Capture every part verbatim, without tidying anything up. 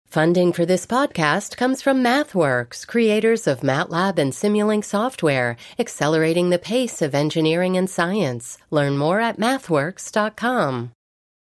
Funding for this podcast comes from MathWorks, creators of MATLAB and Simulink software, accelerating the pace of engineering and science. Learn more at mathworks dot com.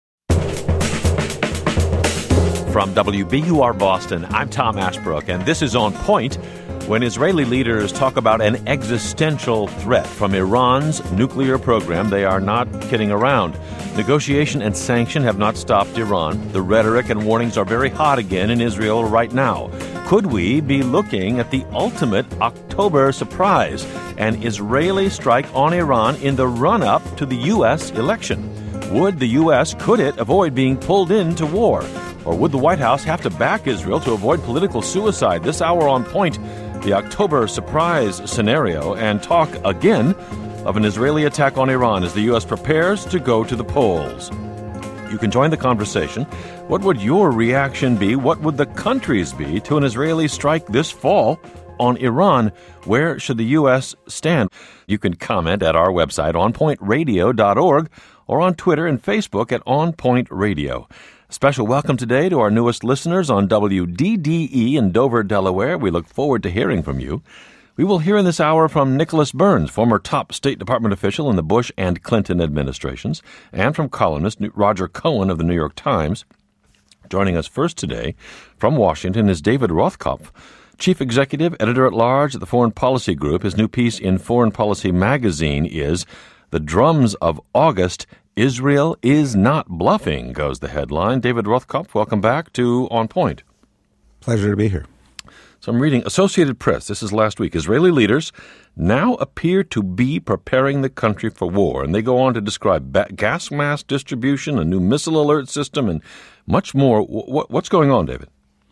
From W B U R Boston, I'm Tom Ashbrook, and this is On Point, when Israeli leaders talk about an existential threat from Iran's nuclear program. They are not kidding around. Negotiation and sanction have not stopped Iran. The rhetoric and warnings are very hot again in Israel right now. Could we be looking at the ultimate October surprise, an Israeli strike on Iran in the run-up to the U S election? Would the U S, could it avoid being pulled into war? Or would the White House have to back Israel to avoid political suicide? This hour On Point, the October surprise scenario, and talk again of an Israeli attack on Iran as the U S prepares to go to the polls. You can join the conversation. What would your reaction be? What would the country's be to an Israeli strike this fall on Iran? Where should the U S stand? You can comment at our website, on point radio dot org, or on Twitter and Facebook at On Point Radio. Special welcome today to our newest listeners on W D D E in Dover, Delaware. We look forward to hearing from you. We will hear in this hour from Nicholas Burns, former top State Department official in the Bush and Clinton administrations, and from columnist Roger Cohen of the New York Times. Joining us first today from Washington is David Rothkopf, Chief Executive Editor-at-Large at the Foreign Policy Group. His new piece in Foreign Policy magazine is The Drums of August, Israel is Not Bluffing, goes the headline. David Rothkopf, welcome back to On Point. Pleasure to be here. So I'm reading Associated Press. This is last week. Israeli leaders now appear to be preparing the country for war. And they go on to describe ba- gas mask distribution, a new missile alert system, and much more. W- what's going on, David?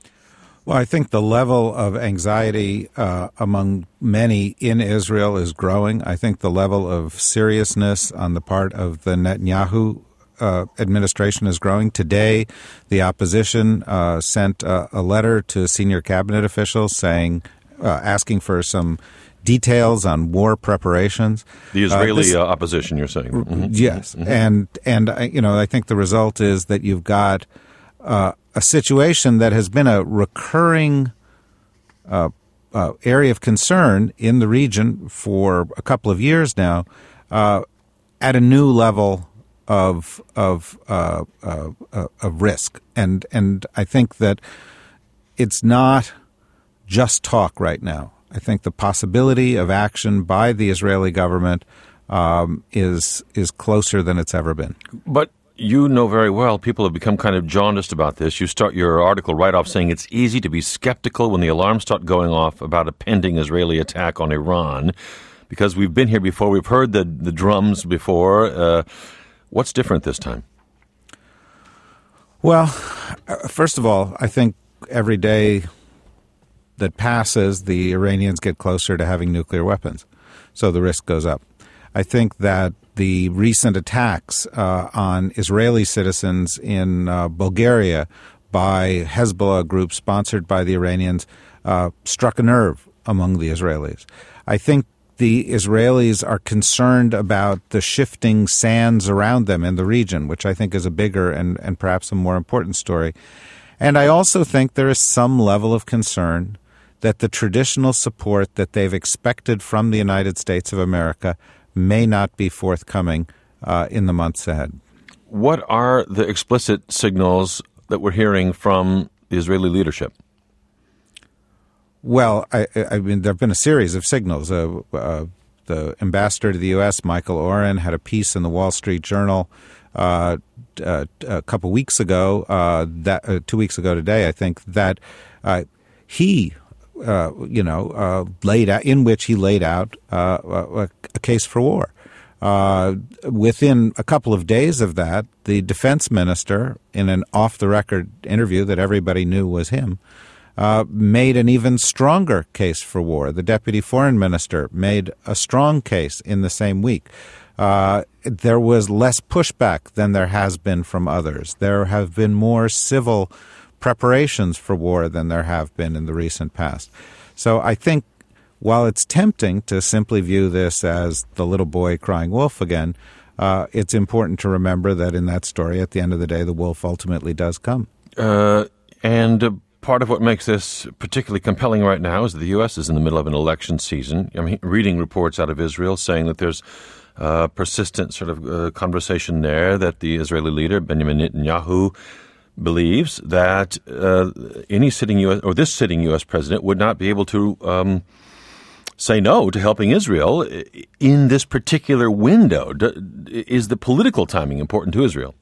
Well, I think the level of anxiety uh, among many in Israel is growing. I think the level of seriousness on the part of the Netanyahu uh, administration is growing. Today, the opposition uh, sent uh, a letter to senior cabinet officials saying, uh, asking for some details on war preparations. The Israeli uh, this, uh, opposition, you're saying? Mm-hmm. Yes, mm-hmm. and and uh, you know, I think the result is that you've got Uh, a situation that has been a recurring uh, uh, area of concern in the region for a couple of years now, uh, at a new level of of uh, uh, uh, of risk, and and I think that it's not just talk right now. I think the possibility of action by the Israeli government um, is is closer than it's ever been. But you know very well people have become kind of jaundiced about this. You start your article right off saying it's easy to be skeptical when the alarms start going off about a pending Israeli attack on Iran, because we've been here before. We've heard the, the drums before. Uh, what's different this time? Well, first of all, I think every day that passes, the Iranians get closer to having nuclear weapons, so the risk goes up. I think that the recent attacks uh, on Israeli citizens in uh, Bulgaria by Hezbollah groups sponsored by the Iranians uh, struck a nerve among the Israelis. I think the Israelis are concerned about the shifting sands around them in the region, which I think is a bigger and, and perhaps a more important story. And I also think there is some level of concern that the traditional support that they've expected from the United States of America may not be forthcoming uh, in the months ahead. What are the explicit signals that we're hearing from the Israeli leadership? Well, I, I mean, there have been a series of signals. Uh, uh, the ambassador to the U S, Michael Oren, had a piece in the Wall Street Journal uh, uh, a couple weeks ago, uh, that uh, two weeks ago today, I think, that uh, he Uh, you know, uh, laid out in which he laid out uh, a, a case for war. Uh, within a couple of days of that, the defense minister, in an off-the-record interview that everybody knew was him, uh, made an even stronger case for war. The deputy foreign minister made a strong case in the same week. Uh, there was less pushback than there has been from others. There have been more civil preparations for war than there have been in the recent past. So I think while it's tempting to simply view this as the little boy crying wolf again, uh, it's important to remember that in that story, at the end of the day, the wolf ultimately does come. Uh, and uh, part of what makes this particularly compelling right now is that the U S is in the middle of an election season. I mean, reading reports out of Israel saying that there's uh, persistent sort of uh, conversation there that the Israeli leader, Benjamin Netanyahu, believes that uh, any sitting U S or this sitting U S president would not be able to um, say no to helping Israel in this particular window. Is the political timing important to Israel?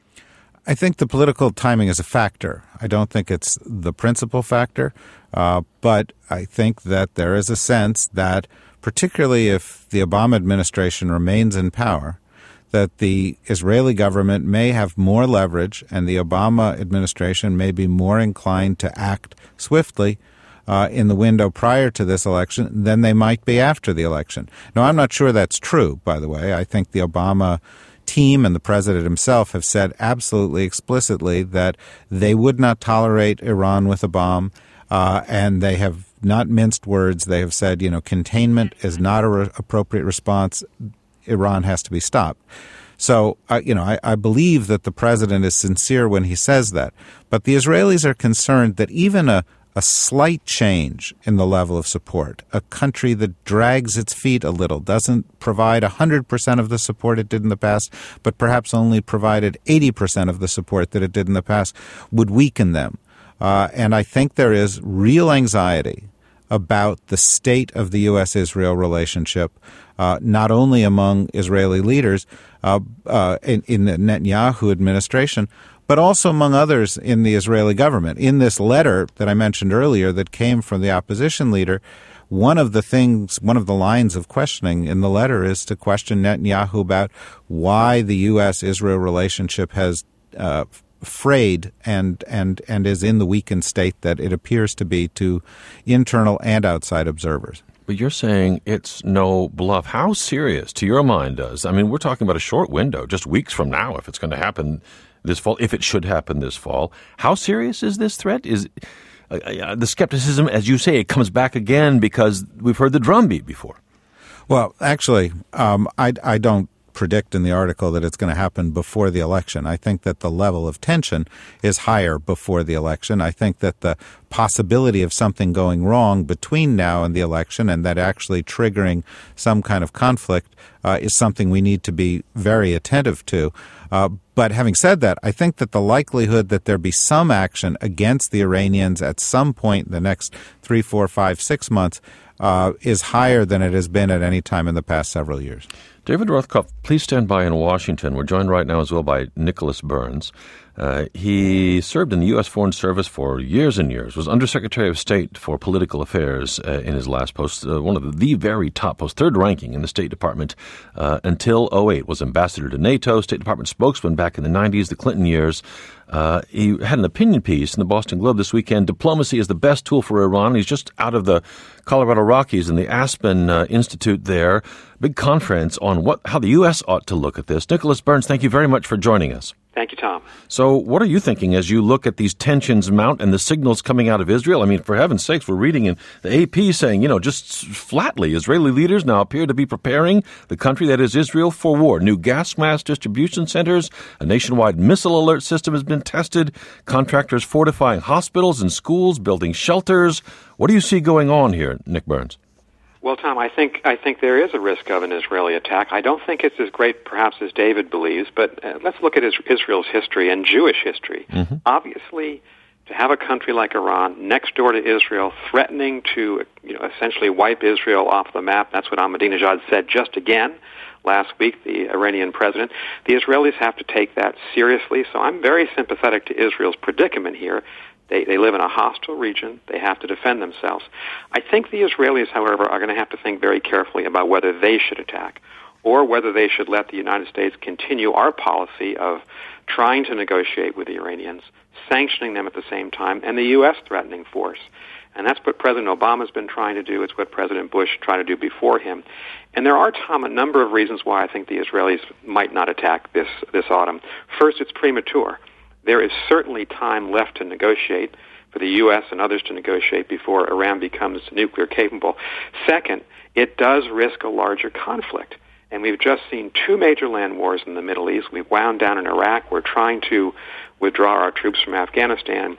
I think the political timing is a factor. I don't think it's the principal factor, uh, but I think that there is a sense that, particularly if the Obama administration remains in power, that the Israeli government may have more leverage and the Obama administration may be more inclined to act swiftly uh, in the window prior to this election than they might be after the election. Now, I'm not sure that's true, by the way. I think the Obama team and the president himself have said absolutely explicitly that they would not tolerate Iran with a bomb, uh, and they have not minced words. They have said, you know, containment is not an re- appropriate response. Iran has to be stopped. So, uh, you know, I, I believe that the president is sincere when he says that. But the Israelis are concerned that even a, a slight change in the level of support, a country that drags its feet a little, doesn't provide one hundred percent of the support it did in the past, but perhaps only provided eighty percent of the support that it did in the past, would weaken them. Uh, and I think there is real anxiety about the state of the U S Israel relationship, uh, not only among Israeli leaders uh, uh, in, in the Netanyahu administration, but also among others in the Israeli government. In this letter that I mentioned earlier that came from the opposition leader, one of the things, one of the lines of questioning in the letter is to question Netanyahu about why the U S Israel relationship has uh, frayed and and and is in the weakened state that it appears to be to internal and outside observers. But you're saying it's no bluff. How serious, to your mind, does? I mean, we're talking about a short window, just weeks from now, if it's going to happen this fall, if it should happen this fall. How serious is this threat? Is uh, uh, the skepticism, as you say, it comes back again because we've heard the drumbeat before? Well, actually, um, I, I don't predict in the article that it's going to happen before the election. I think that the level of tension is higher before the election. I think that the possibility of something going wrong between now and the election and that actually triggering some kind of conflict uh, is something we need to be very attentive to. Uh, but having said that, I think that the likelihood that there be some action against the Iranians at some point in the next three, four, five, six months uh, is higher than it has been at any time in the past several years. David Rothkopf, please stand by in Washington. We're joined right now as well by Nicholas Burns. Uh, he served in the U S. Foreign Service for years and years, was Undersecretary of State for Political Affairs uh, in his last post, uh, one of the, the very top posts, third ranking in the State Department uh, until oh eight, was ambassador to NATO, State Department spokesman back in the nineties, the Clinton years. Uh, he had an opinion piece in the Boston Globe this weekend. Diplomacy is the best tool for Iran. He's just out of the Colorado Rockies in the Aspen uh, Institute there. Big conference on what how the U S ought to look at this. Nicholas Burns, thank you very much for joining us. Thank you, Tom. So what are you thinking as you look at these tensions mount and the signals coming out of Israel? I mean, for heaven's sakes, we're reading in the A P saying, you know, just flatly, Israeli leaders now appear to be preparing the country that is Israel for war. New gas mask distribution centers, a nationwide missile alert system has been tested, contractors fortifying hospitals and schools, building shelters. What do you see going on here, Nick Burns? Well, Tom, I think I think there is a risk of an Israeli attack. I don't think it's as great, perhaps, as David believes, but uh, let's look at Israel's history and Jewish history. Mm-hmm. Obviously, to have a country like Iran next door to Israel threatening to, you know, essentially wipe Israel off the map, that's what Ahmadinejad said just again last week, the Iranian president. The Israelis have to take that seriously, so I'm very sympathetic to Israel's predicament here. They, they live in a hostile region. They have to defend themselves. I think the Israelis, however, are going to have to think very carefully about whether they should attack or whether they should let the United States continue our policy of trying to negotiate with the Iranians, sanctioning them at the same time, and the U S threatening force. And that's what President Obama's been trying to do. It's what President Bush tried to do before him. And there are, Tom, a number of reasons why I think the Israelis might not attack this, this autumn. First, it's premature. There is certainly time left to negotiate, for the U S and others to negotiate before Iran becomes nuclear capable. Second, it does risk a larger conflict. And we've just seen two major land wars in the Middle East. We've wound down in Iraq. We're trying to withdraw our troops from Afghanistan.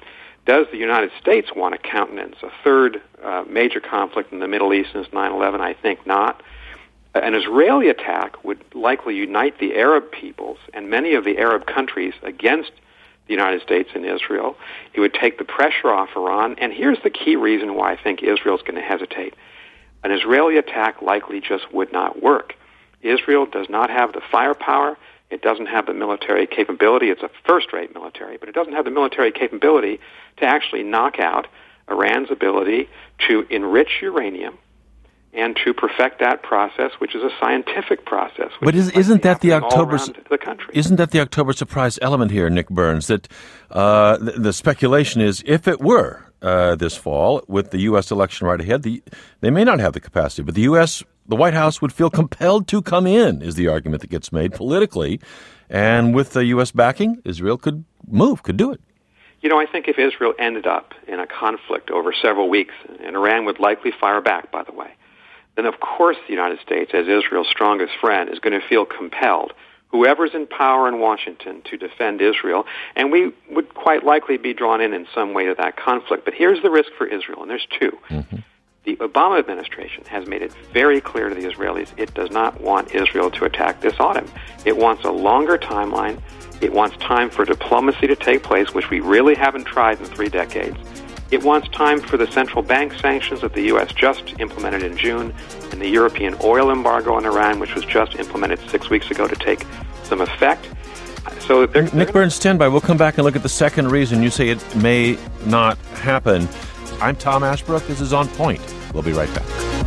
Does the United States want to countenance a third uh, major conflict in the Middle East since nine eleven? I think not. An Israeli attack would likely unite the Arab peoples and many of the Arab countries against the United States and Israel. It would take the pressure off Iran. And here's the key reason why I think Israel's going to hesitate. An Israeli attack likely just would not work. Israel does not have the firepower. It doesn't have the military capability. It's a first-rate military, but it doesn't have the military capability to actually knock out Iran's ability to enrich uranium and to perfect that process, which is a scientific process. But is, isn't that the October? The country. Isn't that the October surprise element here, Nick Burns? That uh, the, the speculation is, if it were uh, this fall with the U S election right ahead, the, they may not have the capacity, but the U S, the White House would feel compelled to come in. Is the argument that gets made politically, and with the U S backing, Israel could move, could do it. You know, I think if Israel ended up in a conflict over several weeks, and Iran would likely fire back, by the way, then of course the United States, as Israel's strongest friend, is going to feel compelled, whoever's in power in Washington, to defend Israel, and we would quite likely be drawn in in some way to that conflict. But here's the risk for Israel, and there's two. Mm-hmm. The Obama administration has made it very clear to the Israelis it does not want Israel to attack this autumn. It wants a longer timeline. It wants time for diplomacy to take place, which we really haven't tried in three decades. It wants time for the central bank sanctions that the U S just implemented in June and the European oil embargo on Iran, which was just implemented six weeks ago, to take some effect. So they're, Nick they're Burns, stand by. We'll come back and look at the second reason you say it may not happen. I'm Tom Ashbrook. This is On Point. We'll be right back.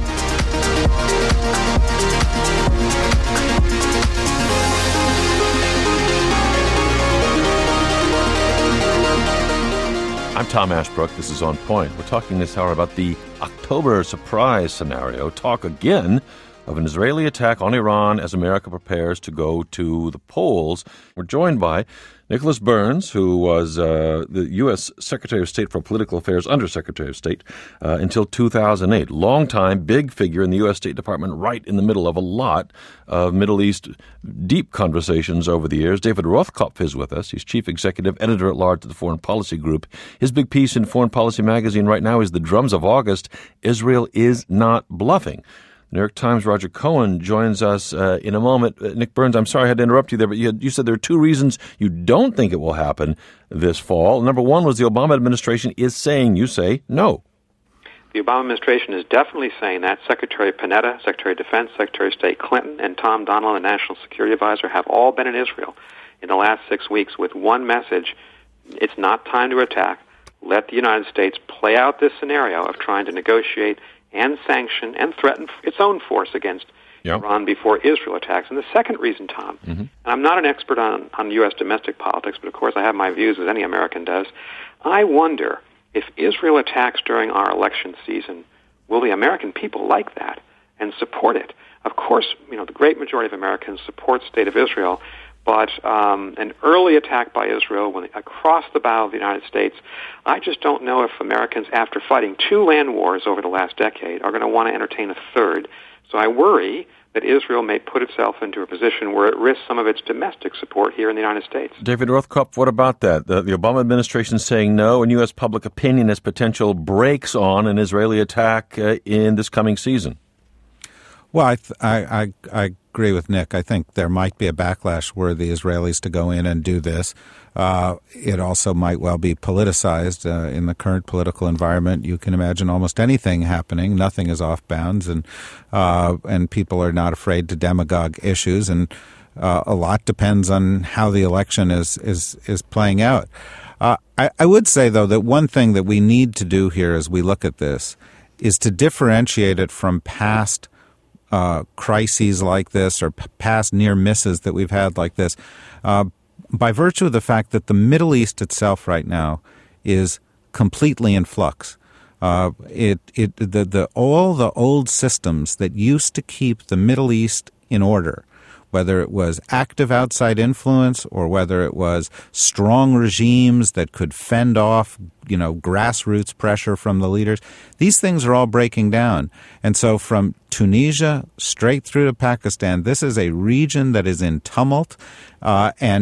I'm Tom Ashbrook. This is On Point. We're talking this hour about the October surprise scenario. Talk again of an Israeli attack on Iran as America prepares to go to the polls. We're joined by Nicholas Burns, who was uh, the U S Secretary of State for Political Affairs, Undersecretary of State, uh, until two thousand eight. Long-time, big figure in the U S State Department, right in the middle of a lot of Middle East deep conversations over the years. David Rothkopf is with us. He's Chief Executive Editor-at-Large of the Foreign Policy Group. His big piece in Foreign Policy magazine right now is The Drums of August. Israel is not bluffing. The New York Times' Roger Cohen joins us uh, in a moment. Uh, Nick Burns, I'm sorry I had to interrupt you there, but you, had, you said there are two reasons you don't think it will happen this fall. Number one was the Obama administration is saying, you say, no. The Obama administration is definitely saying that. Secretary Panetta, Secretary of Defense, Secretary of State Clinton, and Tom Donilon, the National Security Advisor, have all been in Israel in the last six weeks with one message: it's not time to attack. Let the United States play out this scenario of trying to negotiate and sanction and threaten its own force against yep. Iran before Israel attacks. And the second reason, Tom, mm-hmm. and I'm not an expert on, on U S domestic politics, but of course I have my views as any American does, I wonder if Israel attacks during our election season, will the American people like that and support it? Of course, you know, the great majority of Americans support the State of Israel, but um, an early attack by Israel when, across the bow of the United States, I just don't know if Americans, after fighting two land wars over the last decade, are going to want to entertain a third. So I worry that Israel may put itself into a position where it risks some of its domestic support here in the United States. David Rothkopf, what about that? The, the Obama administration saying no, and U S public opinion has potential brakes on an Israeli attack uh, in this coming season. Well, I, th- I, I, I agree with Nick. I think there might be a backlash were the Israelis to go in and do this. Uh, it also might well be politicized uh, in the current political environment. You can imagine almost anything happening. Nothing is off bounds, and uh, and people are not afraid to demagogue issues. And uh, a lot depends on how the election is is is playing out. Uh, I, I would say, though, that one thing that we need to do here as we look at this is to differentiate it from past Uh, crises like this or p- past near misses that we've had like this, uh, by virtue of the fact that the Middle East itself right now is completely in flux. Uh, it it the the all the old systems that used to keep the Middle East in order, whether it was active outside influence or whether it was strong regimes that could fend off, you know, grassroots pressure from the leaders, these things are all breaking down. And so from Tunisia straight through to Pakistan, this is a region that is in tumult, uh, and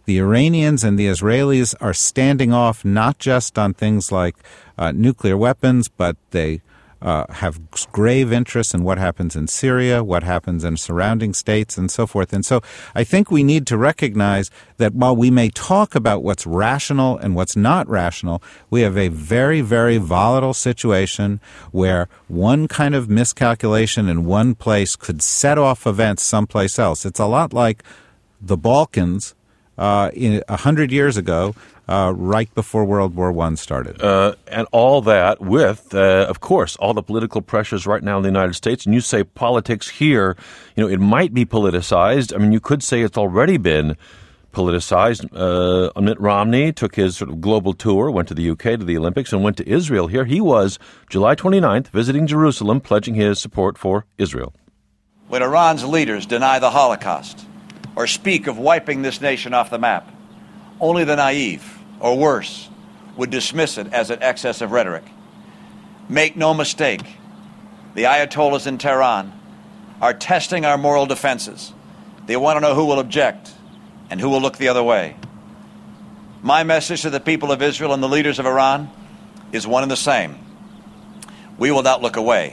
The Iranians and the Israelis are standing off not just on things like uh, nuclear weapons, but they uh, have grave interests in what happens in Syria, what happens in surrounding states, and so forth. And so I think we need to recognize that while we may talk about what's rational and what's not rational, we have a very, very volatile situation where one kind of miscalculation in one place could set off events someplace else. It's a lot like the Balkans uh, in, a hundred years ago, Uh, right before World War One started. Uh, and all that with, uh, of course, all the political pressures right now in the United States. And you say politics here, you know, it might be politicized. I mean, you could say it's already been politicized. Uh, Mitt Romney took his sort of global tour, went to the U K, to the Olympics, and went to Israel. Here he was, July twenty-ninth, visiting Jerusalem, pledging his support for Israel. When Iran's leaders deny the Holocaust or speak of wiping this nation off the map, only the naive, or worse, would dismiss it as an excess of rhetoric. Make no mistake, the Ayatollahs in Tehran are testing our moral defenses. They want to know who will object and who will look the other way. My message to the people of Israel and the leaders of Iran is one and the same. We will not look away,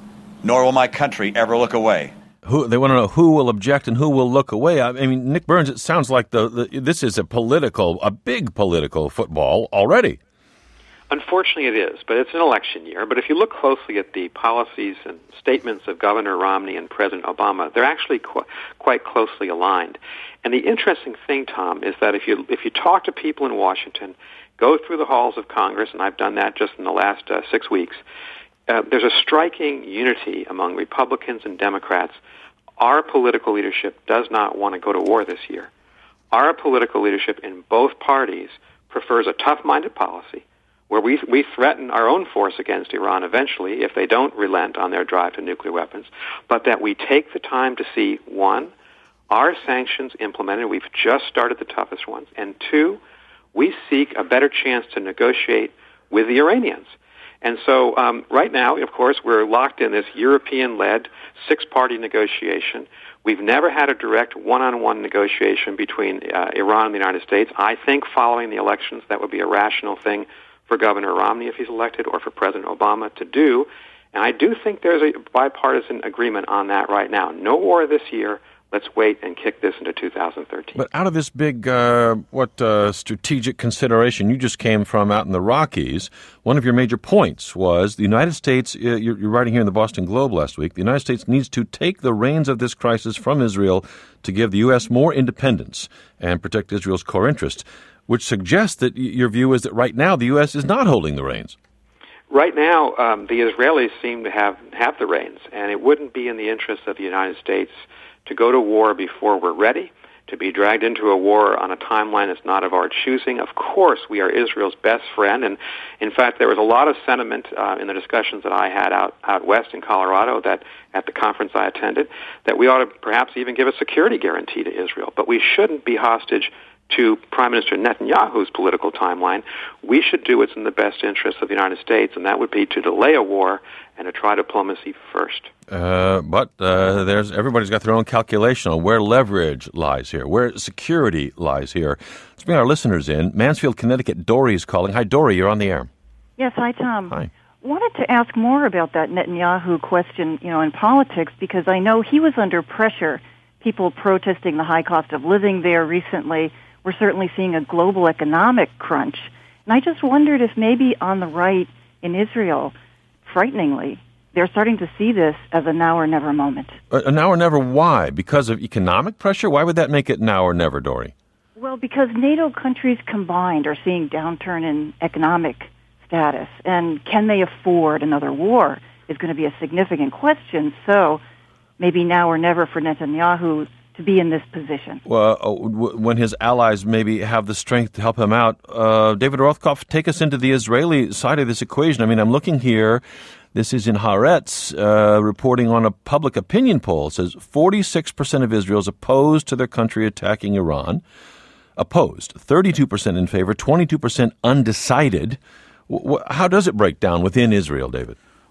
nor will my country ever look away. Who, they want to know who will object and who will look away. I mean, Nick Burns, it sounds like the, the this is a political, a big political football already. Unfortunately, it is, but it's an election year. But if you look closely at the policies and statements of Governor Romney and President Obama, they're actually qu- quite closely aligned. And the interesting thing, Tom, is that if you if you talk to people in Washington, go through the halls of Congress, and I've done that just in the last uh, six weeks, uh, there's a striking unity among Republicans and Democrats. Our political leadership does not want to go to war this year. Our political leadership in both parties prefers a tough-minded policy where we we threaten our own force against Iran eventually if they don't relent on their drive to nuclear weapons, but that we take the time to see, one, our sanctions implemented. We've just started the toughest ones. And two, we seek a better chance to negotiate with the Iranians. And so um, right now, of course, we're locked in this European-led six-party negotiation. We've never had a direct one-on-one negotiation between uh, Iran and the United States. I think following the elections, that would be a rational thing for Governor Romney if he's elected or for President Obama to do. And I do think there's a bipartisan agreement on that right now. No war this year. Let's wait and kick this into two thousand thirteen. But out of this big, uh, what uh, strategic consideration you just came from out in the Rockies, one of your major points was the United States, uh, you're, you're writing here in the Boston Globe last week, the United States needs to take the reins of this crisis from Israel to give the U S more independence and protect Israel's core interests, which suggests that your view is that right now the U S is not holding the reins. Right now, um, the Israelis seem to have, have the reins, and it wouldn't be in the interest of the United States to go to war before we're ready, to be dragged into a war on a timeline that's not of our choosing. Of course, we are Israel's best friend, and in fact, there was a lot of sentiment uh, in the discussions that I had out, out west in Colorado that at the conference I attended, that we ought to perhaps even give a security guarantee to Israel. But we shouldn't be hostage to Prime Minister Netanyahu's political timeline. We should do what's in the best interest of the United States, and that would be to delay a war and to try diplomacy first. Uh, but uh, there's everybody's got their own calculation on where leverage lies here, where security lies here. Let's bring our listeners in. Mansfield, Connecticut, Dory is calling. Hi, Dory, you're on the air. Yes, hi, Tom. Hi. Wanted to ask more about that Netanyahu question, you know, in politics, because I know he was under pressure, people protesting the high cost of living there recently. We're certainly seeing a global economic crunch. And I just wondered if maybe on the right in Israel, frighteningly, they're starting to see this as a now or never moment. Uh, now or never, why? Because of economic pressure? Why would that make it now or never, Dory? Well, because NATO countries combined are seeing downturn in economic status. And can they afford another war is going to be a significant question. So maybe now or never for Netanyahu to be in this position. Well, uh, w- when his allies maybe have the strength to help him out. Uh, David Rothkopf, take us into the Israeli side of this equation. I mean, I'm looking here. This is in Haaretz, uh, reporting on a public opinion poll. It says forty-six percent of Israel is opposed to their country attacking Iran. Opposed. thirty-two percent in favor, twenty-two percent undecided. W- w- how does it break down within Israel, David?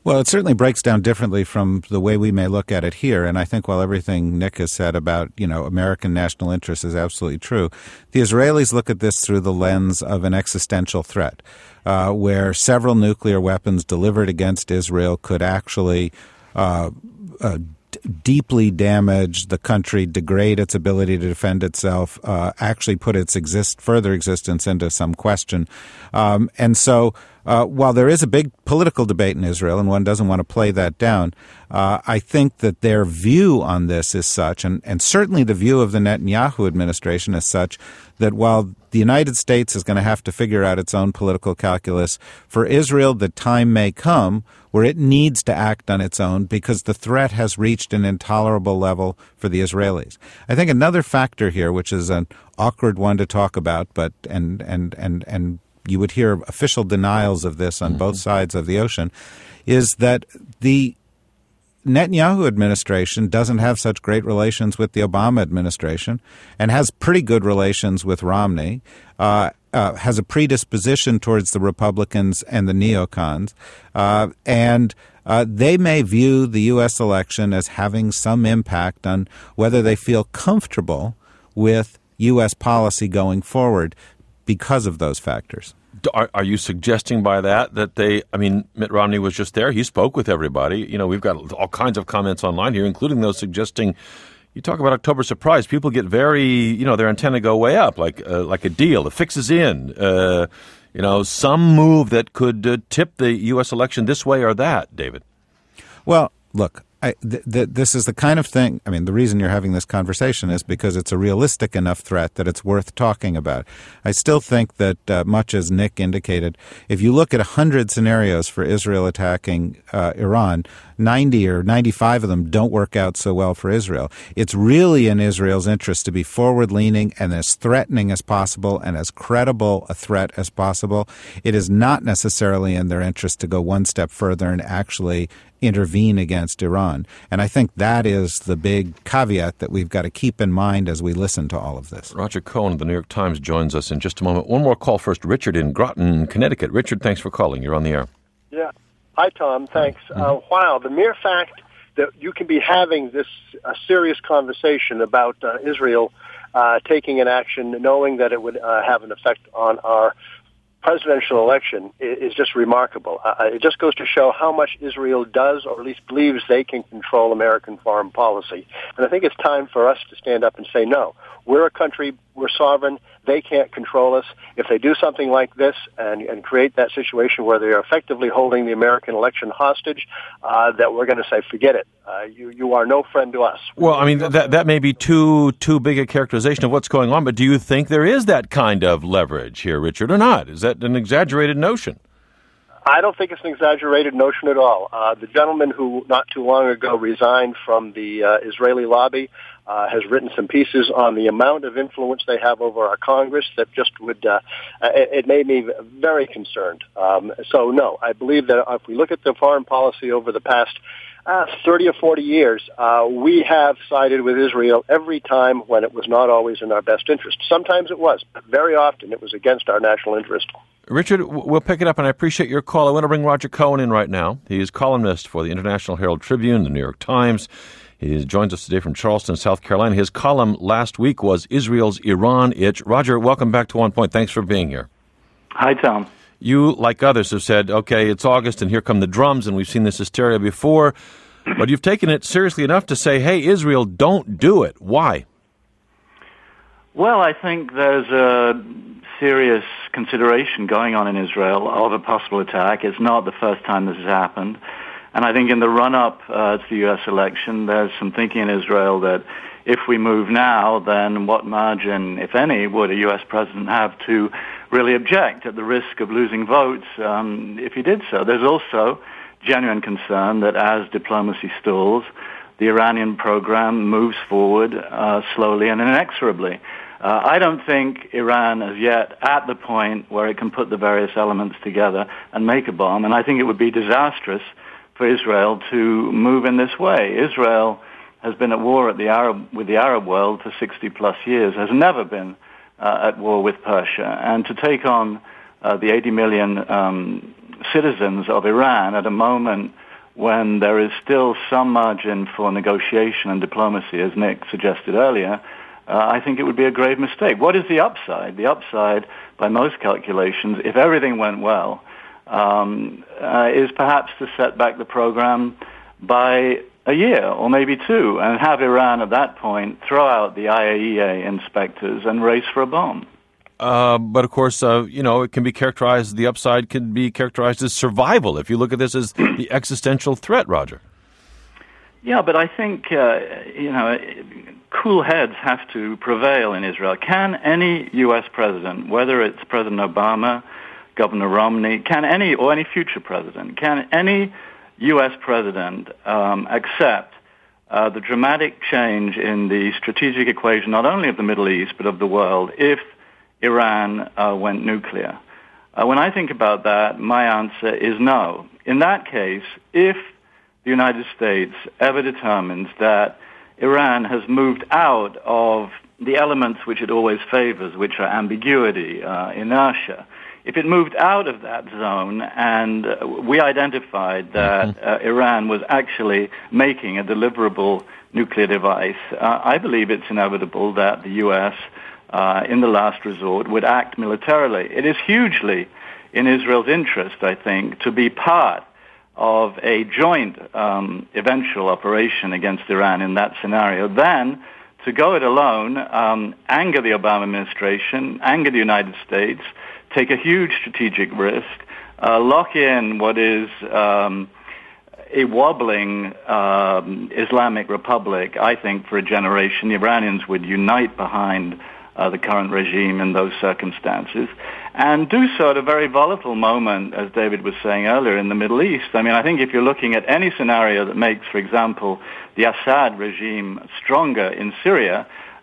Well, it certainly breaks down differently from the way we may look at it here. And I think while everything Nick has said about, you know, American national interest is absolutely true, the Israelis look at this through the lens of an existential threat, uh, where several nuclear weapons delivered against Israel could actually uh, uh, d- deeply damage the country, degrade its ability to defend itself, uh, actually put its exist further existence into some question. Um, and so Uh, while there is a big political debate in Israel, and one doesn't want to play that down, uh, I think that their view on this is such, and, and certainly the view of the Netanyahu administration is such, that while the United States is going to have to figure out its own political calculus, for Israel the time may come where it needs to act on its own because the threat has reached an intolerable level for the Israelis. I think another factor here, which is an awkward one to talk about, but and and and and you would hear official denials of this on mm-hmm. both sides of the ocean, is that the Netanyahu administration doesn't have such great relations with the Obama administration and has pretty good relations with Romney, uh, uh, has a predisposition towards the Republicans and the neocons, uh, and uh, they may view the U S election as having some impact on whether they feel comfortable with U S policy going forward because of those factors. Are, are you suggesting by that that they, I mean, Mitt Romney was just there. He spoke with everybody. You know, we've got all kinds of comments online here, including those suggesting, you talk about October surprise, people get very, you know, their antenna go way up, like uh, like a deal. The fix is in. Uh, you know, some move that could uh, tip the U S election this way or that, David. Well, look. I, th- th- this is the kind of thing, I mean, the reason you're having this conversation is because it's a realistic enough threat that it's worth talking about. I still think that, uh, much as Nick indicated, if you look at one hundred scenarios for Israel attacking uh, Iran, ninety or ninety-five of them don't work out so well for Israel. It's really in Israel's interest to be forward-leaning and as threatening as possible and as credible a threat as possible. It is not necessarily in their interest to go one step further and actually intervene against Iran. And I think that is the big caveat that we've got to keep in mind as we listen to all of this. Roger Cohen of the New York Times joins us in just a moment. One more call first. Richard in Groton, Connecticut. Richard, thanks for calling. You're on the air. Yeah. Hi, Tom. Thanks. Mm-hmm. Uh, wow, the mere fact that you can be having this uh, serious conversation about uh, Israel uh, taking an action, knowing that it would uh, have an effect on our presidential election is just remarkable. Uh, it just goes to show how much Israel does, or at least believes they can control American foreign policy. And I think it's time for us to stand up and say, no, we're a country, we're sovereign, they can't control us. If they do something like this and, and create that situation where they are effectively holding the American election hostage, uh, that we're going to say, forget it. Uh, you, you are no friend to us. Well, I mean, that that may be too too big a characterization of what's going on, but do you think there is that kind of leverage here, Richard, or not? Is that an exaggerated notion? I don't think it's an exaggerated notion at all. Uh, the gentleman who not too long ago resigned from the uh, Israeli lobby uh, has written some pieces on the amount of influence they have over our Congress that just would, uh, it, it made me very concerned. Um, so, no, I believe that if we look at the foreign policy over the past Uh, thirty or forty years, uh, we have sided with Israel every time when it was not always in our best interest. Sometimes it was, but very often it was against our national interest. Richard, we'll pick it up, and I appreciate your call. I want to bring Roger Cohen in right now. He is columnist for the International Herald Tribune, the New York Times. He joins us today from Charleston, South Carolina. His column last week was Israel's Iran Itch. Roger, welcome back to One Point. Thanks for being here. Hi, Tom. You, like others, have said, okay, it's August and here come the drums, and we've seen this hysteria before, but you've taken it seriously enough to say, hey, Israel, don't do it. Why? Well, I think there's a serious consideration going on in Israel of a possible attack. It's not the first time this has happened. And I think in the run-up uh, to the U S election, there's some thinking in Israel that if we move now, then what margin, if any, would a U S president have to really object at the risk of losing votes um, if he did so? There's also genuine concern that as diplomacy stalls, the Iranian program moves forward uh, slowly and inexorably. Uh, I don't think Iran is yet at the point where it can put the various elements together and make a bomb, and I think it would be disastrous for Israel to move in this way. Israel has been at war at the Arab, with the Arab world for sixty plus years, has never been uh, at war with Persia. And to take on uh, the eighty million um, citizens of Iran at a moment when there is still some margin for negotiation and diplomacy, as Nick suggested earlier, uh, I think it would be a grave mistake. What is the upside? The upside, by most calculations, if everything went well, um, uh, is perhaps to set back the program by a year or maybe two and have Iran at that point throw out the I A E A inspectors and race for a bomb. Uh, but, of course, uh, you know, it can be characterized, the upside can be characterized as survival if you look at this as the existential threat, Roger. Yeah, but I think, uh, you know, cool heads have to prevail in Israel. Can any U S president, whether it's President Obama, Governor Romney, can any, or any future president, can any U S president um, accept uh, the dramatic change in the strategic equation, not only of the Middle East, but of the world, if Iran uh, went nuclear? Uh, when I think about that, my answer is no. In that case, if the United States ever determines that Iran has moved out of the elements which it always favors, which are ambiguity, uh, inertia, if it moved out of that zone and uh, we identified that uh, Iran was actually making a deliverable nuclear device, uh, I believe it's inevitable that the U S Uh, in the last resort, would act militarily. It is hugely in Israel's interest, I think, to be part of a joint um, eventual operation against Iran in that scenario. Then, to go it alone, um, anger the Obama administration, anger the United States, take a huge strategic risk, uh, lock in what is um, a wobbling um, Islamic republic, I think, for a generation. The Iranians would unite behind Uh, the current regime in those circumstances, and do so at a very volatile moment, as David was saying earlier, in the Middle East. I mean, I think if you're looking at any scenario that makes, for example, the Assad regime stronger in Syria,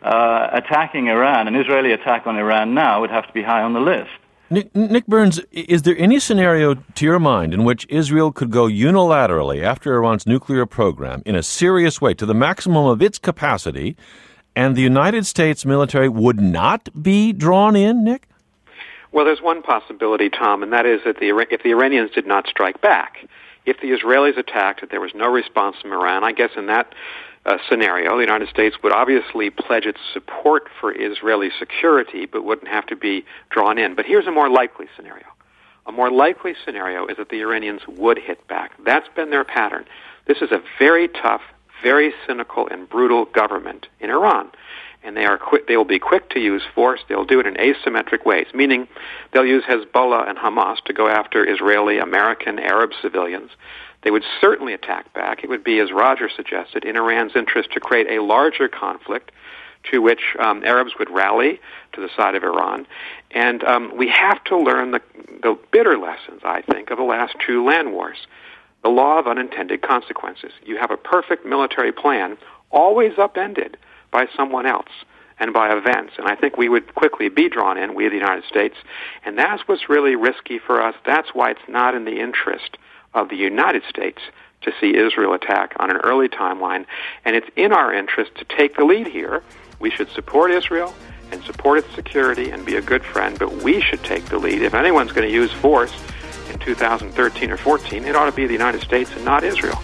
uh, attacking Iran, an Israeli attack on Iran now would have to be high on the list. Nick, Nick Burns, is there any scenario, to your mind, in which Israel could go unilaterally after Iran's nuclear program in a serious way to the maximum of its capacity, and the United States military would not be drawn in, Nick? Well, there's one possibility, Tom, and that is that the, if the Iranians did not strike back, if the Israelis attacked, that there was no response from Iran, I guess in that uh, scenario, the United States would obviously pledge its support for Israeli security, but wouldn't have to be drawn in. But here's a more likely scenario. A more likely scenario is that the Iranians would hit back. That's been their pattern. This is a very tough, very cynical and brutal government in Iran, and they are quick, they will be quick to use force. They'll do it in asymmetric ways, meaning they'll use Hezbollah and Hamas to go after Israeli, American, Arab civilians. They would certainly attack back. It would be, as Roger suggested, in Iran's interest to create a larger conflict to which um, Arabs would rally to the side of Iran. And um, we have to learn the, the bitter lessons, I think, of the last two land wars. The law of unintended consequences. You have a perfect military plan, always upended by someone else and by events. And I think we would quickly be drawn in, we the United States. And that's what's really risky for us. That's why it's not in the interest of the United States to see Israel attack on an early timeline. And it's in our interest to take the lead here. We should support Israel and support its security and be a good friend, but we should take the lead. If anyone's going to use force in two thousand thirteen or fourteen, it ought to be the United States and not Israel.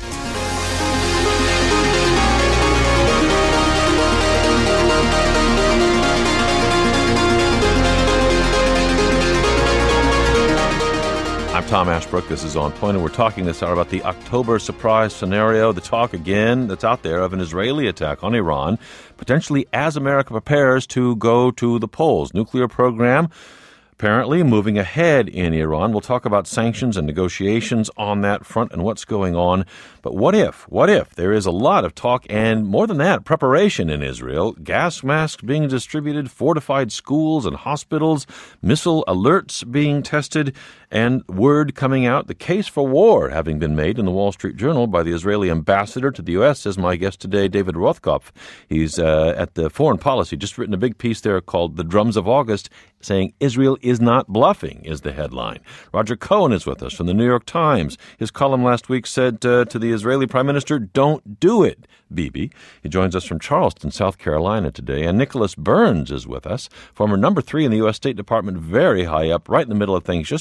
I'm Tom Ashbrook. This is On Point, and we're talking this hour about the October surprise scenario, the talk again that's out there of an Israeli attack on Iran, potentially as America prepares to go to the polls. Nuclear program apparently moving ahead in Iran. We'll talk about sanctions and negotiations on that front and what's going on. But what if, what if there is a lot of talk and more than that, preparation in Israel, gas masks being distributed, fortified schools and hospitals, missile alerts being tested, and word coming out, the case for war having been made in the Wall Street Journal by the Israeli ambassador to the U S, as my guest today, David Rothkopf. He's uh, at the Foreign Policy, just written a big piece there called The Drums of August, saying Israel is not bluffing, is the headline. Roger Cohen is with us from the New York Times. His column last week said uh, to the Israeli Prime Minister, don't do it, Bibi. He joins us from Charleston, South Carolina today. And Nicholas Burns is with us, former number three in the U S State Department, very high up, right in the middle of things, just back from a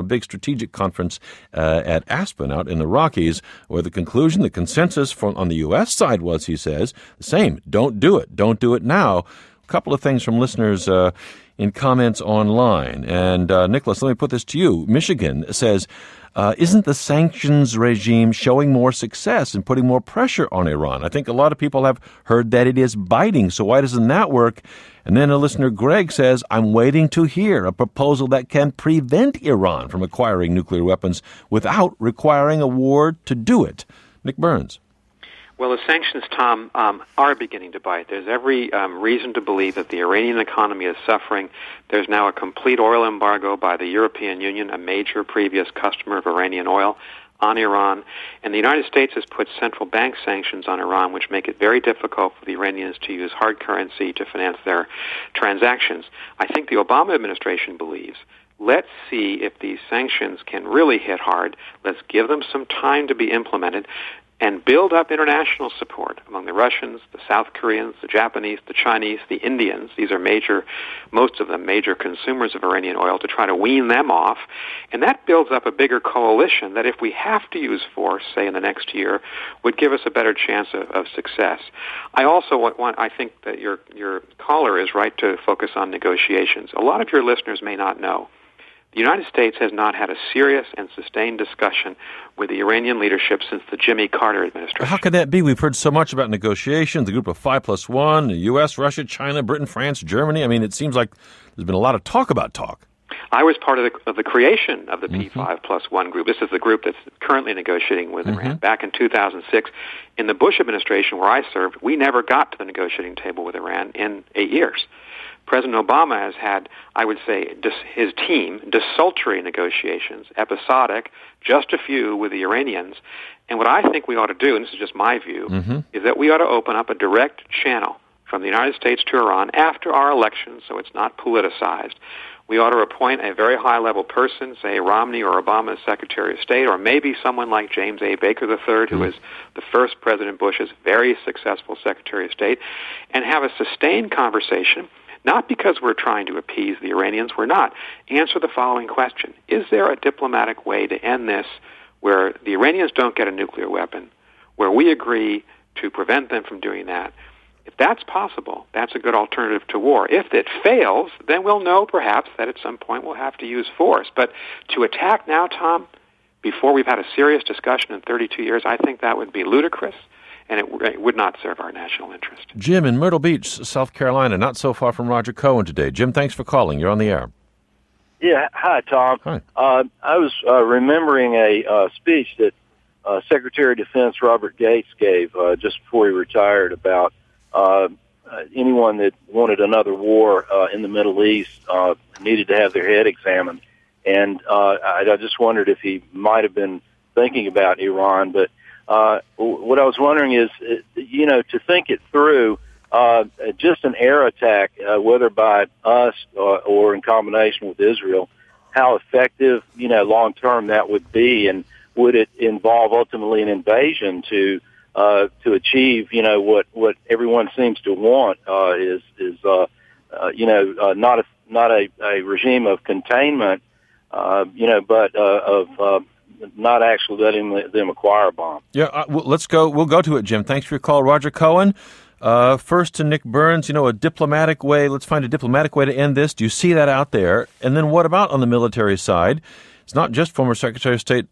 big strategic conference uh, at Aspen out in the Rockies, where the conclusion, the consensus from, on the U S side was, he says, the same. Don't do it. Don't do it now. A couple of things from listeners uh, in comments online. And, uh, Nicholas, let me put this to you. Michigan says, Uh, isn't the sanctions regime showing more success and putting more pressure on Iran? I think a lot of people have heard that it is biting, so why doesn't that work? And then a listener, Greg, says, I'm waiting to hear a proposal that can prevent Iran from acquiring nuclear weapons without requiring a war to do it. Nick Burns. Well, the sanctions, Tom, um, are beginning to bite. There's every um, reason to believe that the Iranian economy is suffering. There's now a complete oil embargo by the European Union, a major previous customer of Iranian oil, on Iran. And the United States has put central bank sanctions on Iran, which make it very difficult for the Iranians to use hard currency to finance their transactions. I think the Obama administration believes, let's see if these sanctions can really hit hard. Let's give them some time to be implemented and build up international support among the Russians, the South Koreans, the Japanese, the Chinese, the Indians. These are major, most of them major consumers of Iranian oil, to try to wean them off. And that builds up a bigger coalition that, if we have to use force, say in the next year, would give us a better chance of, of success. I also want, want, I think that your, your caller is right to focus on negotiations. A lot of your listeners may not know the United States has not had a serious and sustained discussion with the Iranian leadership since the Jimmy Carter administration. How can that be? We've heard so much about negotiations, the group of five plus one, the U S, Russia, China, Britain, France, Germany. I mean, it seems like there's been a lot of talk about talk. I was part of the, of the creation of the mm-hmm. P five plus one group. This is the group that's currently negotiating with mm-hmm. Iran. Back in two thousand six, in the Bush administration where I served, we never got to the negotiating table with Iran in eight years. President Obama has had, I would say, dis- his team, desultory negotiations, episodic, just a few with the Iranians. And what I think we ought to do, and this is just my view, mm-hmm. is that we ought to open up a direct channel from the United States to Iran after our elections, so it's not politicized. We ought to appoint a very high-level person, say Romney or Obama as Secretary of State, or maybe someone like James A. Baker the third, who is the first President Bush's very successful Secretary of State, and have a sustained conversation. Not because we're trying to appease the Iranians, we're not. Answer the following question. Is there a diplomatic way to end this where the Iranians don't get a nuclear weapon, where we agree to prevent them from doing that? If that's possible, that's a good alternative to war. If it fails, then we'll know perhaps that at some point we'll have to use force. But to attack now, Tom, before we've had a serious discussion in thirty-two years, I think that would be ludicrous. And it, it would not serve our national interest. Jim in Myrtle Beach, South Carolina, not so far from Roger Cohen today. Jim, thanks for calling. You're on the air. Yeah, hi, Tom. Hi. Uh, I was uh, remembering a uh, speech that uh, Secretary of Defense Robert Gates gave uh, just before he retired about uh, uh, anyone that wanted another war uh, in the Middle East uh, needed to have their head examined. And uh, I, I just wondered if he might have been thinking about Iran, but Uh, what I was wondering is, you know, to think it through, uh, just an air attack, uh, whether by us or, or in combination with Israel, how effective, you know, long term that would be, and would it involve ultimately an invasion to uh, to achieve, you know, what, what everyone seems to want uh, is is uh, uh, you know uh, not a not a, a regime of containment, uh, you know, but uh, of uh, not actually letting them acquire a bomb. Yeah, uh, well, let's go. We'll go to it, Jim. Thanks for your call, Roger Cohen. Uh, first to Nick Burns, you know, a diplomatic way. Let's find a diplomatic way to end this. Do you see that out there? And then what about on the military side? It's not just former Secretary of State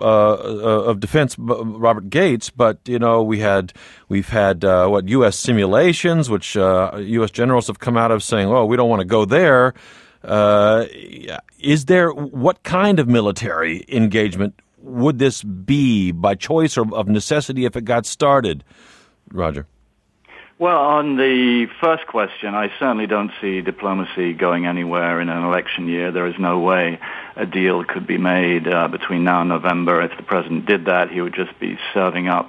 uh, of Defense Robert Gates, but you know we had we've had uh, what U S simulations, which uh, U S generals have come out of saying, "Oh, we don't want to go there." Uh, is there, what kind of military engagement would this be by choice or of necessity if it got started? Roger. Well, on the first question, I certainly don't see diplomacy going anywhere in an election year. There is no way a deal could be made uh, between now and November. If the president did that, he would just be serving up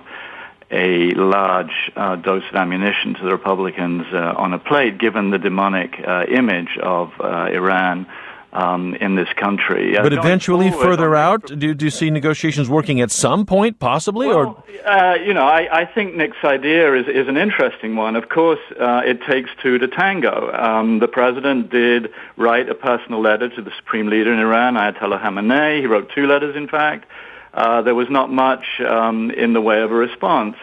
a large uh, dose of ammunition to the Republicans uh, on a plate, given the demonic uh, image of uh, Iran um, in this country. Uh, but eventually, forward, further out, do, do you see negotiations working at some point, possibly? Well, or uh, you know, I, I think Nick's idea is, is an interesting one. Of course, uh, it takes two to tango. Um, the president did write a personal letter to the supreme leader in Iran, Ayatollah Khamenei. He wrote two letters, in fact. Uh, there was not much um, in the way of a response.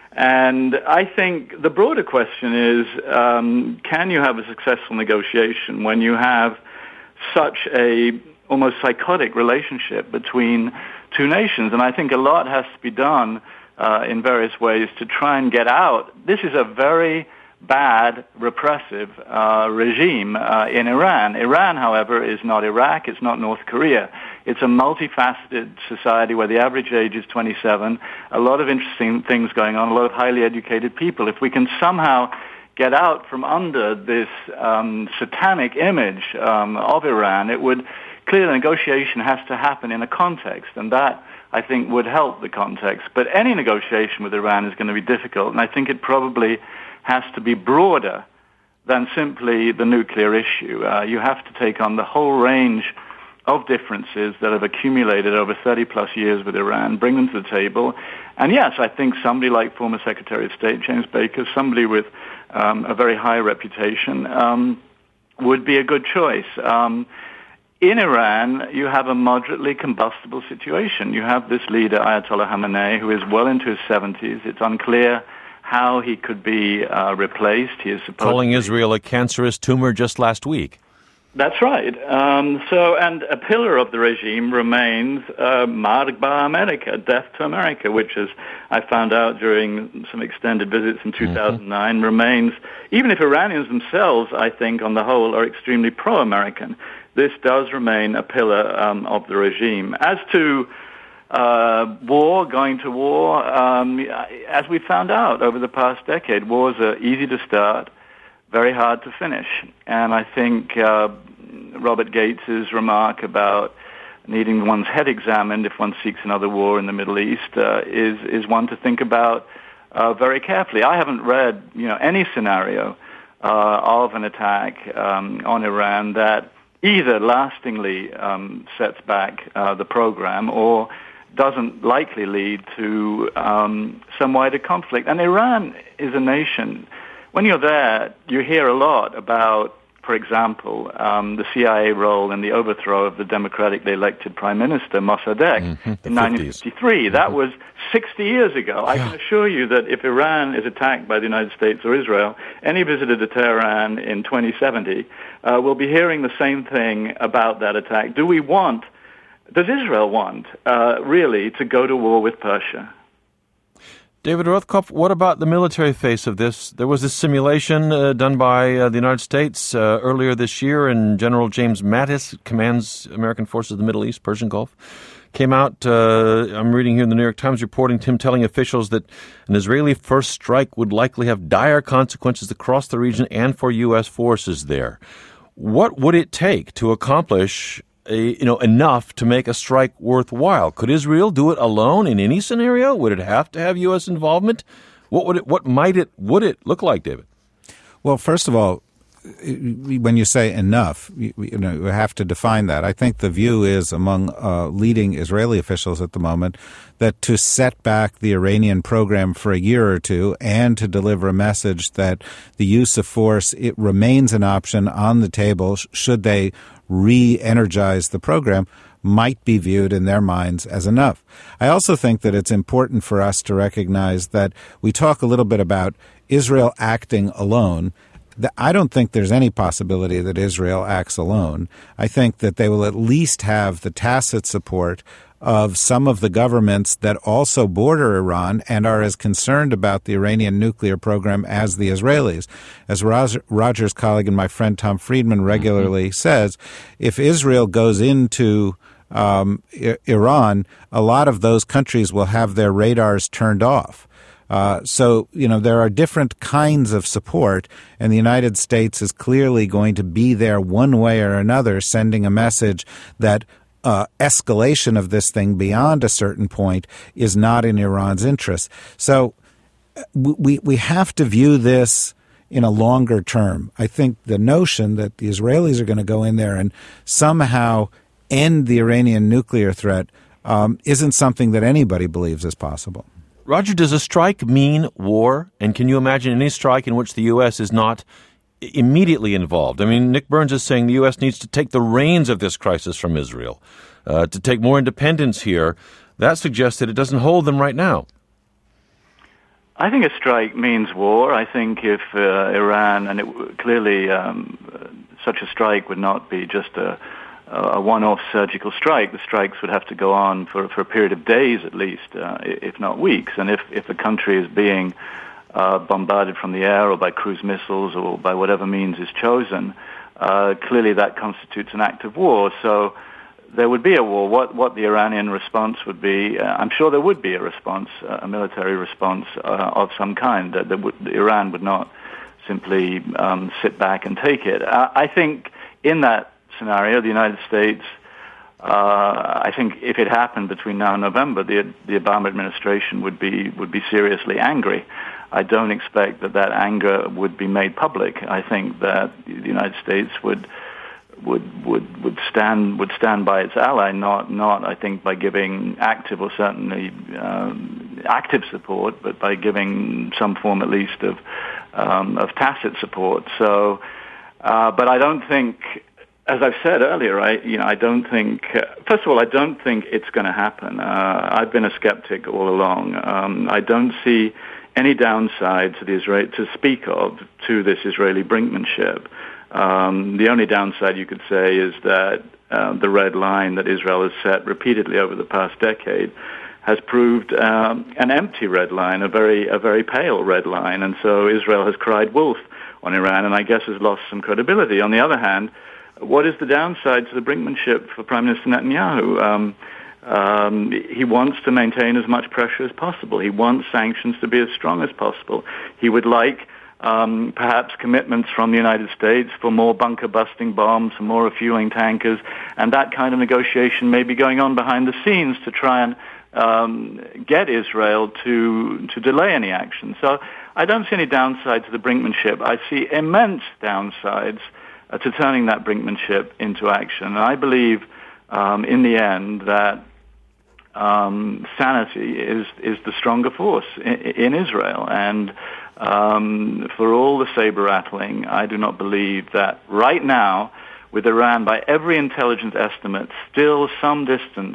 And I think the broader question is, um, can you have a successful negotiation when you have such a almost psychotic relationship between two nations? And I think a lot has to be done uh, in various ways to try and get out. This is a very bad, repressive uh, regime uh, in Iran. Iran, however, is not Iraq. It's not North Korea. It's a multifaceted society where the average age is twenty-seven. A lot of interesting things going on, a lot of highly educated people. If we can somehow get out from under this um, satanic image um, of Iran, it would clearly, negotiation has to happen in a context, and that, I think, would help the context. But any negotiation with Iran is going to be difficult, and I think it probably has to be broader than simply the nuclear issue. Uh, you have to take on the whole range of differences that have accumulated over thirty plus years with Iran, bring them to the table. And yes, I think somebody like former Secretary of State James Baker, somebody with um, a very high reputation, um, would be a good choice. Um, in Iran, you have a moderately combustible situation. You have this leader, Ayatollah Khamenei, who is well into his seventies. It's unclear how he could be uh, replaced. He is supposed calling Israel a cancerous tumor just last week. That's right. Um, so, and a pillar of the regime remains uh, Marg Ba America, death to America, which, as I found out during some extended visits in two thousand nine, mm-hmm. remains, even if Iranians themselves, I think, on the whole, are extremely pro-American, this does remain a pillar um, of the regime. As to uh, war, going to war, um, as we found out over the past decade, wars are easy to start, very hard to finish. And I think uh, Robert Gates's remark about needing one's head examined if one seeks another war in the Middle East uh, is is one to think about uh, very carefully. I haven't read, you know, any scenario uh, of an attack um, on Iran that either lastingly um, sets back uh, the program or doesn't likely lead to um, some wider conflict. And Iran is a nation. When you're there, you hear a lot about, for example, um, the C I A role in the overthrow of the democratically elected Prime Minister Mossadegh mm-hmm, in nineteen fifty-three. Mm-hmm. That was sixty years ago. Yeah. I can assure you that if Iran is attacked by the United States or Israel, any visitor to Tehran in twenty seventy uh, will be hearing the same thing about that attack. Do we want, does Israel want, uh, really, to go to war with Persia? David Rothkopf, what about the military face of this? There was this simulation uh, done by uh, the United States uh, earlier this year, and General James Mattis, commands American forces in the Middle East, Persian Gulf, came out, uh, I'm reading here in the New York Times, reporting him telling officials that an Israeli first strike would likely have dire consequences across the region and for U S forces there. What would it take to accomplish A, you know, enough to make a strike worthwhile? Could Israel do it alone in any scenario? Would it have to have U S involvement? What would it? What might it? Would it look like, David? Well, first of all, when you say enough, you, you know, you have to define that. I think the view is among uh, leading Israeli officials at the moment that to set back the Iranian program for a year or two and to deliver a message that the use of force, it remains an option on the table should they re-energize the program, might be viewed in their minds as enough. I also think that it's important for us to recognize that we talk a little bit about Israel acting alone. I don't think there's any possibility that Israel acts alone. I think that they will at least have the tacit support of some of the governments that also border Iran and are as concerned about the Iranian nuclear program as the Israelis. As Roger's colleague and my friend Tom Friedman regularly mm-hmm. says, if Israel goes into um, I- Iran, a lot of those countries will have their radars turned off. Uh, so, you know, there are different kinds of support, and the United States is clearly going to be there one way or another, sending a message that uh, escalation of this thing beyond a certain point is not in Iran's interest. So we we have to view this in a longer term. I think the notion that the Israelis are going to go in there and somehow end the Iranian nuclear threat um, isn't something that anybody believes is possible. Roger, does a strike mean war? And can you imagine any strike in which the U S is not immediately involved? I mean, Nick Burns is saying the U S needs to take the reins of this crisis from Israel, uh, to take more independence here. That suggests that it doesn't hold them right now. I think a strike means war. I think if uh, Iran, and it, clearly um, such a strike would not be just a a one-off surgical strike. The strikes would have to go on for, for a period of days at least, uh, if not weeks. And if, if a country is being uh, bombarded from the air or by cruise missiles or by whatever means is chosen, uh, clearly that constitutes an act of war. So there would be a war. What, what the Iranian response would be, uh, I'm sure there would be a response, uh, a military response uh, of some kind. That, that would, Iran would not simply um, sit back and take it. I, I think in that scenario, the United States, uh, I think if it happened between now and November, the, the Obama administration would be would be seriously angry. I don't expect that that anger would be made public. I think that the United States would would would would stand would stand by its ally, not not I think by giving active or certainly um, active support, but by giving some form at least of um, of tacit support. So, uh, but I don't think. As I've said earlier, I, you know, I don't think, uh, first of all, I don't think it's going to happen. Uh, I've been a skeptic all along. Um, I don't see any downside to the Israel, to speak of to this Israeli brinkmanship. Um, the only downside you could say is that uh, the red line that Israel has set repeatedly over the past decade has proved um, an empty red line, a very, a very pale red line. And so Israel has cried wolf on Iran and I guess has lost some credibility. On the other hand, what is the downside to the brinkmanship for Prime Minister Netanyahu? Um, um, he wants to maintain as much pressure as possible. He wants sanctions to be as strong as possible. He would like um, perhaps commitments from the United States for more bunker-busting bombs, for more refueling tankers, and that kind of negotiation may be going on behind the scenes to try and um, get Israel to to delay any action. So I don't see any downside to the brinkmanship. I see immense downsides Uh, to turning that brinkmanship into action. And I believe um, in the end that um, sanity is, is the stronger force in, in Israel. And um, for all the saber-rattling, I do not believe that right now, with Iran, by every intelligence estimate, still some distance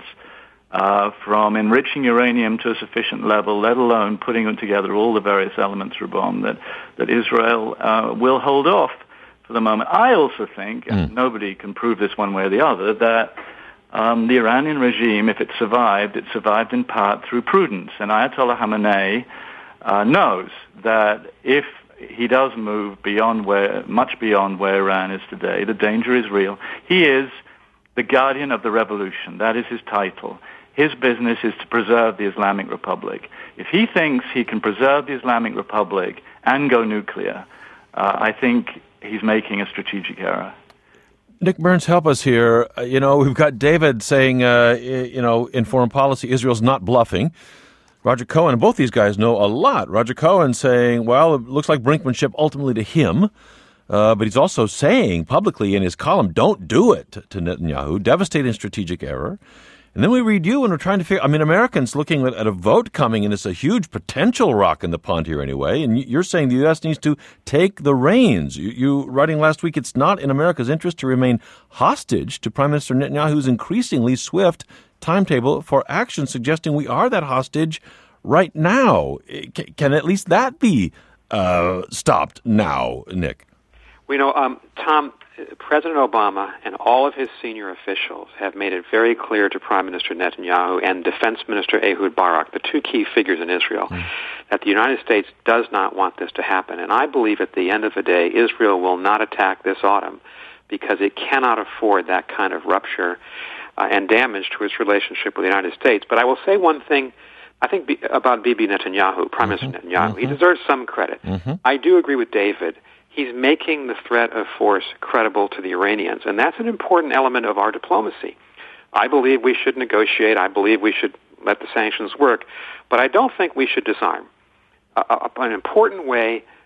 uh, from enriching uranium to a sufficient level, let alone putting together all the various elements for a bomb, that, that Israel uh, will hold off for the moment. I also think, and mm. nobody can prove this one way or the other, that um, the Iranian regime, if it survived, it survived in part through prudence. And Ayatollah Khamenei uh, knows that if he does move beyond where, much beyond where Iran is today, the danger is real. He is the guardian of the revolution. That is his title. His business is to preserve the Islamic Republic. If he thinks he can preserve the Islamic Republic and go nuclear, uh, I think he's making a strategic error. Nick Burns, help us here. Uh, you know, we've got David saying, uh, you know, in foreign policy, Israel's not bluffing. Roger Cohen, and both these guys know a lot. Roger Cohen saying, well, it looks like brinkmanship ultimately to him, uh, but he's also saying publicly in his column, don't do it to Netanyahu, devastating strategic error. And then we read you and we're trying to figure, I mean, Americans looking at, at a vote coming, and it's a huge potential rock in the pond here anyway, and you're saying the U S needs to take the reins. You, you writing last week, it's not in America's interest to remain hostage to Prime Minister Netanyahu's increasingly swift timetable for action, suggesting we are that hostage right now. Can, can at least that be uh, stopped now, Nick? We know, um, Tom, President Obama and all of his senior officials have made it very clear to Prime Minister Netanyahu and Defense Minister Ehud Barak, the two key figures in Israel, mm. that the United States does not want this to happen. And I believe at the end of the day, Israel will not attack this autumn because it cannot afford that kind of rupture uh, and damage to its relationship with the United States. But I will say one thing, I think, be, about Bibi Netanyahu, Prime mm-hmm. Minister Netanyahu. Mm-hmm. He deserves some credit. Mm-hmm. I do agree with David. He's making the threat of force credible to the Iranians, and that's an important element of our diplomacy. I believe we should negotiate. I believe we should let the sanctions work, but I don't think we should disarm. Uh, an important way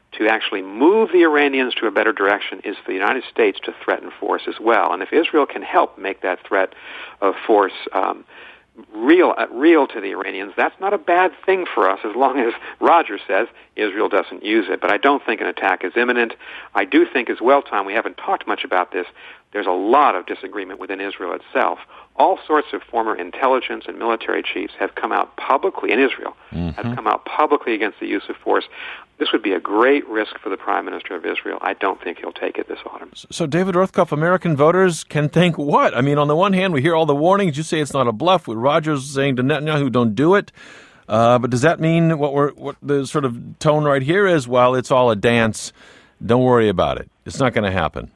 to actually move the Iranians to a better direction is for the United States to threaten force as well. And if Israel can help make that threat of force um, real uh, real to the Iranians, that's not a bad thing for us as long as Roger says Israel doesn't use it. But I don't think an attack is imminent. I do think as well, Tom, we haven't talked much about this, there's a lot of disagreement within Israel itself. All sorts of former intelligence and military chiefs have come out publicly in Israel, mm-hmm. have come out publicly against the use of force. This would be a great risk for the Prime Minister of Israel. I don't think he'll take it this autumn. So, David Rothkopf, American voters can think what? I mean, on the one hand, we hear all the warnings. You say it's not a bluff. With Rogers saying to Netanyahu, don't do it. Uh, but does that mean what we're what the sort of tone right here is, well, it's all a dance. Don't worry about it. It's not going to happen.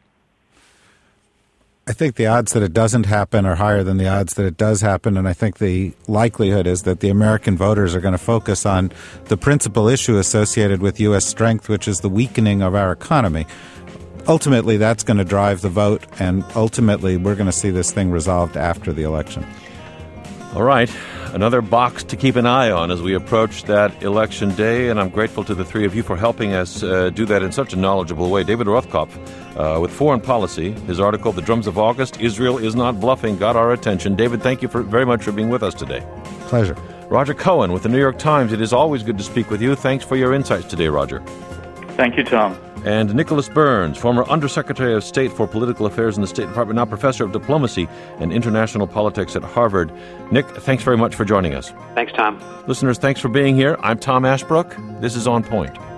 I think the odds that it doesn't happen are higher than the odds that it does happen, and I think the likelihood is that the American voters are going to focus on the principal issue associated with U S strength, which is the weakening of our economy. Ultimately, that's going to drive the vote, and ultimately, we're going to see this thing resolved after the election. All right. Another box to keep an eye on as we approach that election day, and I'm grateful to the three of you for helping us uh, do that in such a knowledgeable way. David Rothkopf, uh, with Foreign Policy, his article, The Drums of August, Israel is Not Bluffing, got our attention. David, thank you for, very much for being with us today. Pleasure. Roger Cohen with the New York Times, it is always good to speak with you. Thanks for your insights today, Roger. Thank you, Tom. And Nicholas Burns, former Undersecretary of State for Political Affairs in the State Department, now Professor of Diplomacy and International Politics at Harvard. Nick, thanks very much for joining us. Thanks, Tom. Listeners, thanks for being here. I'm Tom Ashbrook. This is On Point.